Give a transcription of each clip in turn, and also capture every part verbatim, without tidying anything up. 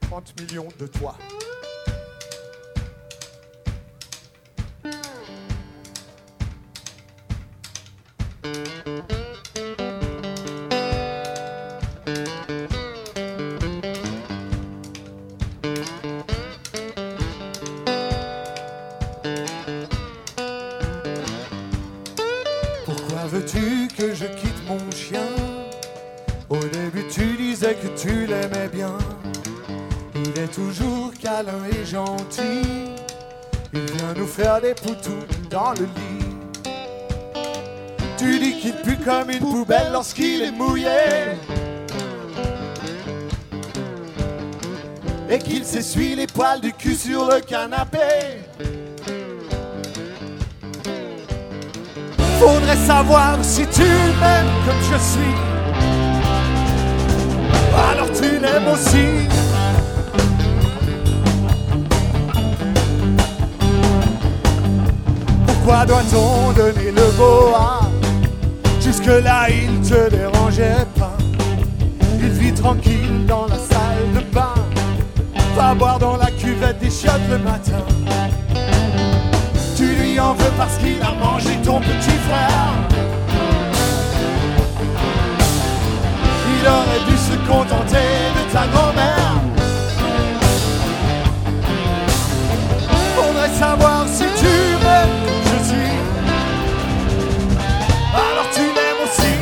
trente millions de toi. Pourquoi veux-tu que je quitte mon chien? Au début tu disais que tu l'aimais bien. Il est toujours câlin et gentil. Il vient nous faire des poutous dans le lit. Tu dis qu'il pue comme une poubelle lorsqu'il est mouillé, et qu'il s'essuie les poils du cul sur le canapé. Faudrait savoir si tu m'aimes comme je suis, alors tu l'aimes aussi. Pourquoi doit-on donner le boa? Jusque-là il te dérangeait pas. Il vit tranquille dans la salle de bain, va boire dans la cuvette des chiottes le matin. Tu lui en veux parce qu'il a mangé ton petit frère. Il aurait dû se contenter de ta grand-mère. Faudrait savoir si tu m'aimes comme je suis, alors tu m'aimes aussi.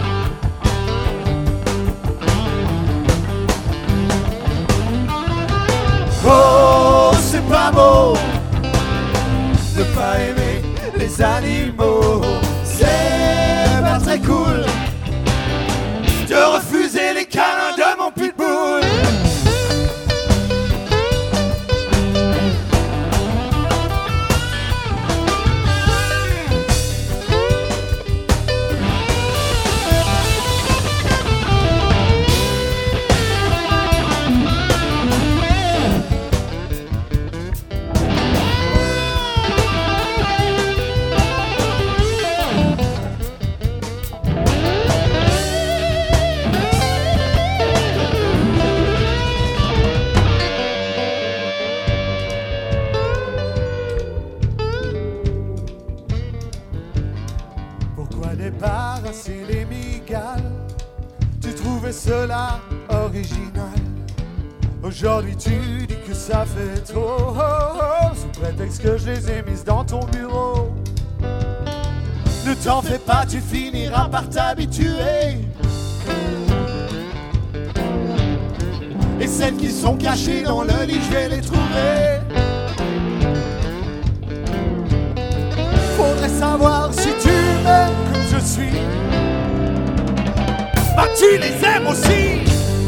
Oh, c'est pas beau de pas aimer les animaux. C'est pas très cool de refuser les câlins de mon pitbull. Débarrasser les migales, tu trouvais cela original. Aujourd'hui tu dis que ça fait trop, oh, oh, sous prétexte que je les ai mises dans ton bureau. Ne t'en fais pas, tu finiras par t'habituer. Et celles qui sont cachées dans le lit, je vais les trouver. Faudrait savoir si tu m'aimes comme je suis, bah tu les aimes aussi.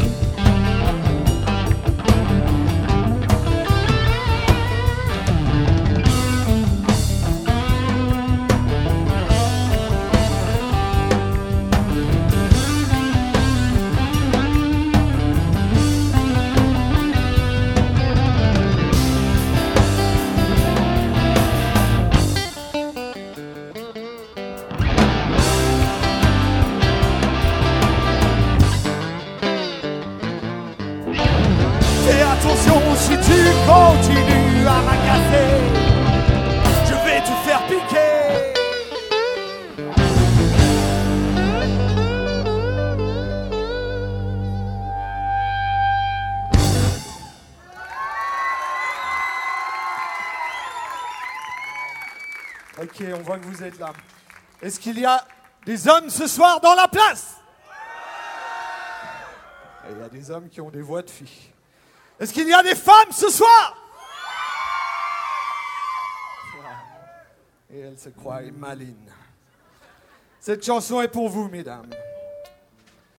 Attention, si tu continues à m'agacer, je vais te faire piquer. Ok, on voit que vous êtes là. Est-ce qu'il y a des hommes ce soir dans la place? Il y a des hommes qui ont des voix de filles. Est-ce qu'il y a des femmes ce soir? Et elle se croit maline. Cette chanson est pour vous, mesdames.